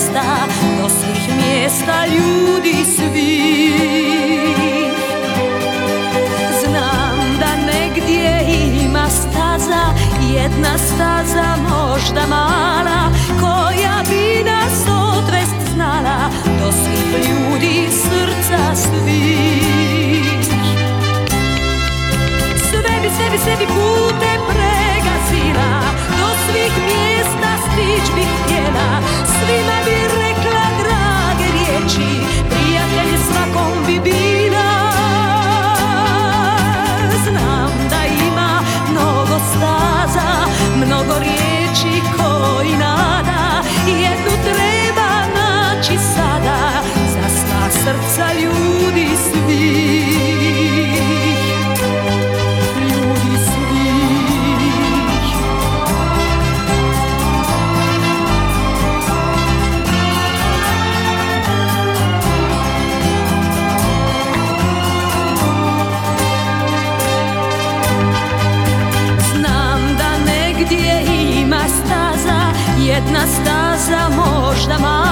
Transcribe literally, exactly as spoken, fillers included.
mjesta, do svih mjesta ljudi svih. Znam da negdje ima staza, jedna staza možda mala, koja bi nas odvest znala do svih ljudi srca svih. Sve bi, sve bi, sve bi pute pregazila, do svih mjesta stić bi htjela, svima bi rekla drage riječi, prijatelj svakom bi bila. Znam da ima mnogo staza, mnogo riječi koji nada, jednu treba naći sada za sva srca ljudi svih. Ljudi svih. Znam da negdje ima staza, jedna staza možda mala,